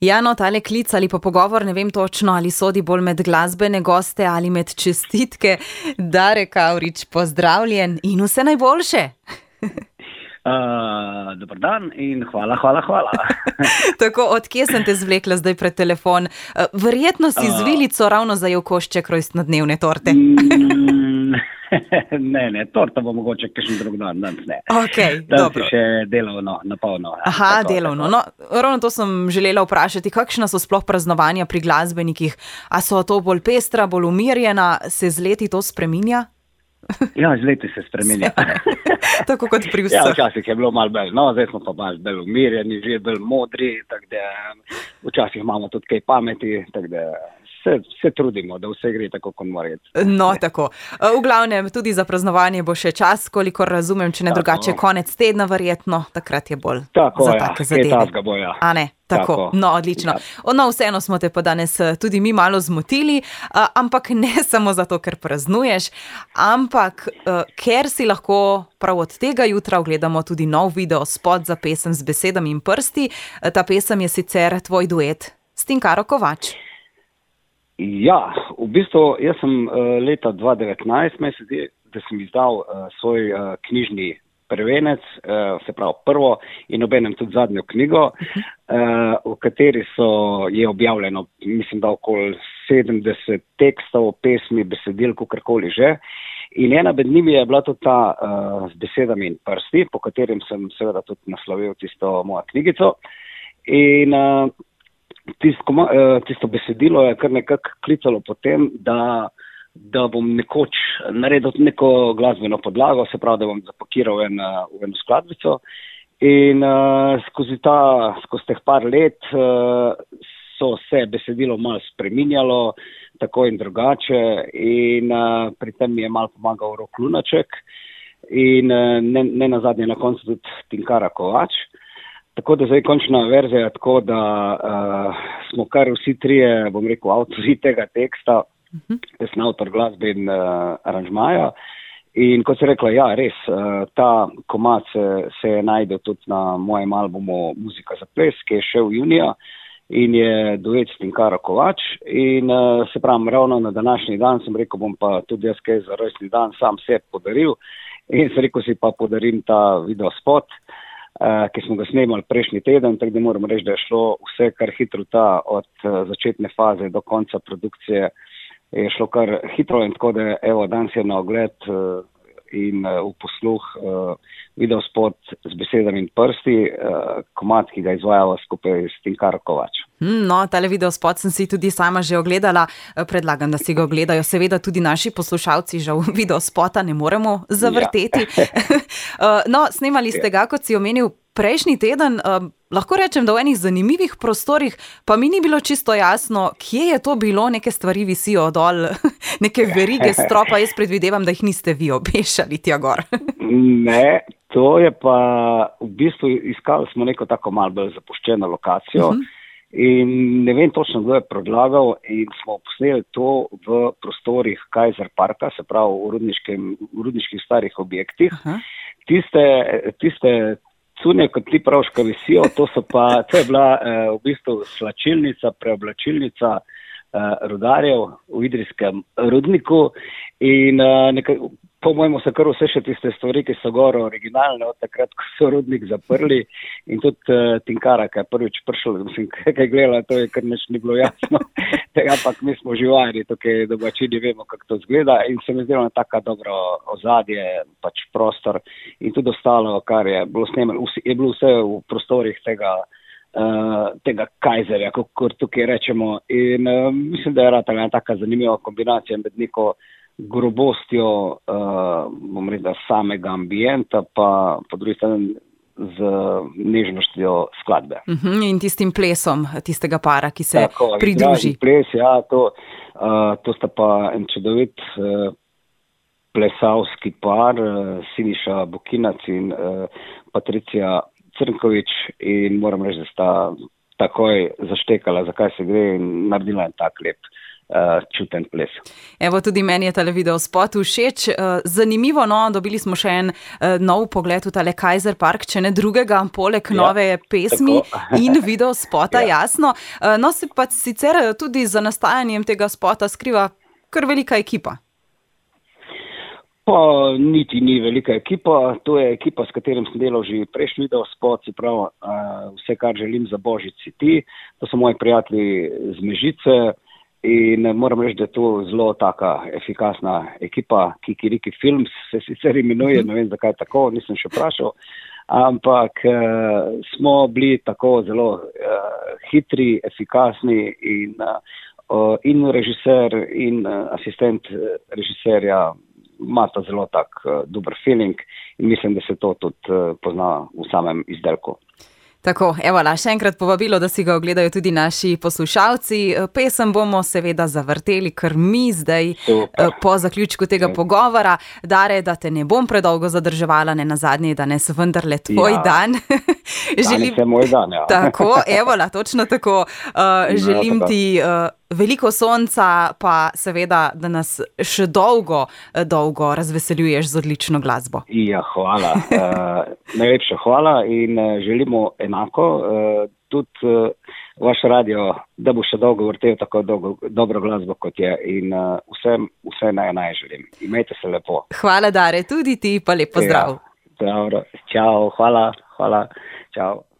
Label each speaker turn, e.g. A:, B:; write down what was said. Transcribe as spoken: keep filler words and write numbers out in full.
A: Ja, no, tale klic ali pa pogovor, ne vem točno, ali sodi bolj med glasbene goste ali med čestitke. Dare Kavrič, pozdravljen in vse najboljše.
B: Uh, dober dan in hvala, hvala, hvala.
A: Tako, odkje sem te zvlekla zdaj pred telefon? Uh, verjetno si uh, z vilico ravno zajel košček rojstnodnevne torte.
B: Mm, ne, ne, torta bo mogoče kakšen drug dan, danes ne.
A: Ok,
B: tam
A: dobro.
B: si še delovno, napolno.
A: Aha,
B: tako,
A: delovno.
B: tako.
A: No, ravno to sem želela vprašati, kakšna so sploh praznovanja pri glasbenikih? A so to bolj pestra, bolj umirjena, se z leti to spreminja?
B: Ja, z leti se spremenja.
A: Tako kot pri vseh.
B: Ja, včasih je bilo malo bolj, no, zdaj smo pa malo bolj umirjeni, že bolj modri, tako da včasih imamo tudi kaj pameti, tako da se, se trudimo, da vse gre tako, kot mora iti.
A: No, tako. V glavnem, tudi za praznovanje bo še čas, kolikor razumem, če ne
B: Tako.
A: drugače konec tedna verjetno, takrat je bolj
B: Tako,
A: za
B: ja,
A: take
B: kaj
A: zadeve.
B: tazga bo, ja.
A: A ne, tako,
B: Tako.
A: no, odlično.
B: Ja.
A: No, vseeno smo te pa danes tudi mi malo zmotili, a, ampak ne samo zato, ker praznuješ, ampak a, ker si lahko prav od tega jutra ogledamo tudi nov video spot za pesem Z besedami in prsti. Ta pesem je sicer tvoj duet s Tinkaro Kovač.
B: Ja, v bistvu jaz sem uh, leta dva devetnajst, meni se zdi, da sem izdal uh, svoj uh, knjižni prvenec, uh, se pravi prvo in obenem tudi zadnjo knjigo, uh, v kateri so, je objavljeno, mislim, da okoli sedemdeset tekstov, pesmi, besedil, kakorkoli že. In ena med njimi je bila tudi ta uh, Z besedami in prsti, po katerim sem seveda tudi naslovil tisto mojo knjigico. In uh, Tisto, tisto besedilo je kar nekako klicalo potem, da, da bom nekoč naredil neko glasbeno podlago, se pravi, da bom zapakiral en, v eno skladbico. In uh, skozi, ta, skozi teh par let uh, so se besedilo malo spreminjalo, tako in drugače. In uh, pri tem mi je malo pomagal Rok Lunaček in uh, ne, ne nazadnje na koncu tudi Tinkara Kovač. Tako da zdaj končna verzija, tako da uh, smo kar vsi trije, bom rekel, avtorji tega teksta, uh-huh. Jaz sem avtor glasbe in uh, aranžmaja. In kot se rekla, ja, res, uh, ta komad se, se je najdel tudi na mojem albumu Muzika za ples, ki je šel junija in je duet s Tinkaro Kovač. In uh, se pravim, ravno na današnji dan sem rekel, bom pa tudi jaz kaj za rojstni dan sam sebi podaril. In sem rekel, si pa podarim ta video spot. Uh, ki smo ga snemali prejšnji teden, tako da moram reči, da je šlo vse kar hitro ta od uh, začetne faze do konca produkcije, je šlo kar hitro in tako da evo, danes je na ogled uh, in uh, v posluh uh, videospot Z besedami in prsti, uh, komad, ki ga izvajava skupaj s Tinkaro Kovač.
A: No, tale videospot sem si tudi sama že ogledala, predlagam, da si ga ogledajo, seveda tudi naši poslušalci, žal videospota ne moremo zavrteti. Ja. No, snemali ste ga, kot si omenil, prejšnji teden, lahko rečem, da v enih zanimivih prostorih, pa mi ni bilo čisto jasno, kje je to bilo, neke stvari visijo dol, neke verige stropa, jaz predvidevam, da jih niste vi obešali tja gor.
B: Ne, to je pa, v bistvu iskali smo neko tako malo bolj zapuščeno lokacijo, uh-huh. In ne vem točno, kdo je predlagal in smo posneli to v prostorih Kaiser Parka, se pravi v rudniških starih objektih. Uh-huh. Tiste, tiste cune, kot ti praviš, ka visijo, to so pa, to je bila eh, v bistvu slačilnica, preoblačilnica eh, rudarjev v idrijskem rudniku in eh, nekaj, po mojemu so kar vse še tiste stvari, ki so gor originalne od takrat, ko so rudnik zaprli in tudi uh, Tinkara, ki je prvič prišel, mislim, kaj gledala, to je kar nič ni bilo jasno, ampak mi smo živari, tukaj domačini vemo, kako to zgleda in se mi zdelo na taka dobro ozadje, pač prostor in tudi ostalo, kar je bilo snemano, je bilo vse v prostorih tega, uh, tega Kaiserja, kot tukaj rečemo in uh, mislim, da je rata ena taka zanimiva kombinacija med neko grobostjo, uh, bom rekel, samega ambienta, pa po drugi strani z nežnostjo skladbe.
A: Uh-huh, in tistim plesom tistega para, ki se
B: Tako,
A: pridruži.
B: Ples, ja, to, uh, to sta pa en čudovit uh, plesavski par, uh, Siniša Bukinac in uh, Patricija Crnkovič in moram reči, da sta takoj zaštekala, zakaj se gre in naredila en tak lep uh, čuten ples.
A: Evo, tudi meni je tale video spot všeč. Zanimivo, no, dobili smo še en uh, nov pogled v tale Kaiser Park, če ne drugega, poleg ja, nove pesmi in video spota, ja. Jasno. Uh, no, se pa sicer tudi za nastajanjem tega spota skriva kar velika ekipa.
B: Pa niti ni velika ekipa, to je ekipa, s katerim sem delal že prejšnji video spot, se pravi, uh, vse, kar želim za Božič si ti, to so moji prijatelji z Mežice in moram reči, da je to zelo taka efikasna ekipa, Kikiriki Films se sicer imenuje, ne vem zakaj tako, nisem še vprašal, ampak uh, smo bili tako zelo uh, hitri, efikasni in, uh, in režiser in uh, asistent režiserja imata zelo tak uh, dober feeling in mislim, da se to tudi uh, pozna v samem izdelku.
A: Tako, evo, la, še enkrat povabilo, da si ga ogledajo tudi naši poslušalci. Pesem bomo seveda zavrteli, ker mi zdaj Super. Po zaključku tega okay. pogovora. Dare, da te ne bom predolgo zadrževala, ne nazadnje, danes vendarle tvoj ja. dan.
B: Želim... Danes je moj dan, ja.
A: Tako, evo, la, točno tako. Uh, želim ja, tako. ti... Uh, Veliko sonca, pa seveda, da nas še dolgo, dolgo razveseljuješ z odlično glasbo.
B: Ja, hvala. Uh, najlepša hvala in uh, želimo enako. Uh, tudi uh, vaš radio, da bo še dolgo vrtel tako dolgo, dobro glasbo, kot je. In uh, vsem, vse naj naj želim. Imejte se lepo.
A: Hvala, Dare, tudi ti, pa lep pozdrav.
B: Ja, dobro. Čau, hvala, hvala. Čau.